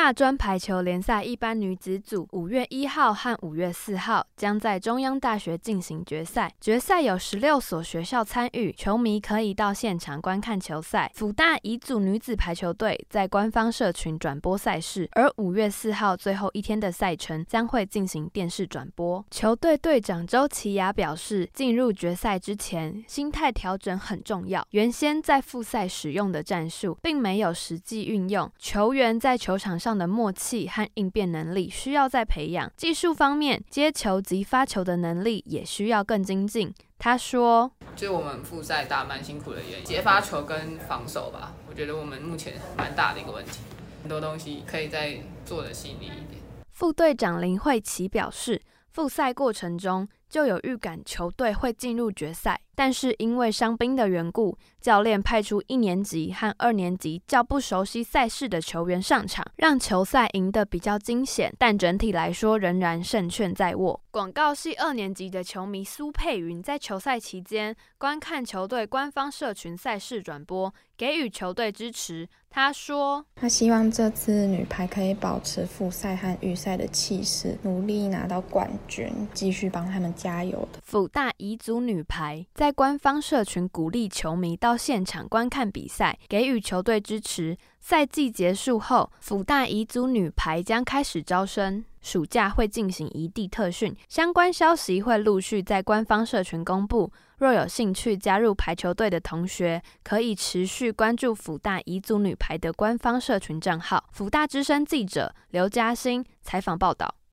大专排球联赛一般女子组5月1号和5月4号将在中央大学进行决赛，决赛有16所学校参与，球迷可以到现场观看球赛。辅大乙组女子排球队在官方社群转播赛事，而5月4号最后一天的赛程将会进行电视转播。球队队长周琦雅表示，进入决赛之前，心态调整很重要。原先在复赛使用的战术并没有实际运用，球员在球场上的默契和应变能力需要再培养，技术方面接球及发球的能力也需要更精进。他说， 就我们复赛打蛮辛苦的原因，接发球跟防守吧，我觉得我们目前蛮大的一个问题，很多东西可以再做得细腻一点。 副队长林慧琪表示，复赛过程中就有预感球队会进入决赛，但是因为伤兵的缘故，教练派出1年级和2年级较不熟悉赛事的球员上场，让球赛赢得比较惊险，但整体来说仍然胜券在握。广告系2年级的球迷苏佩云在球赛期间观看球队官方社群赛事转播，给予球队支持。他说， 他希望这次女排可以保持复赛和预赛的气势，努力拿到冠军，继续帮他们加油的。 辅大乙组女排在官方社群鼓励球迷到现场观看比赛，给予球队支持。赛季结束后，辅大乙组女排将开始招生，暑假会进行移地特训，相关消息会陆续在官方社群公布。若有兴趣加入排球队的同学，可以持续关注辅大乙组女排的官方社群账号。辅大之声记者刘嘉欣采访报道。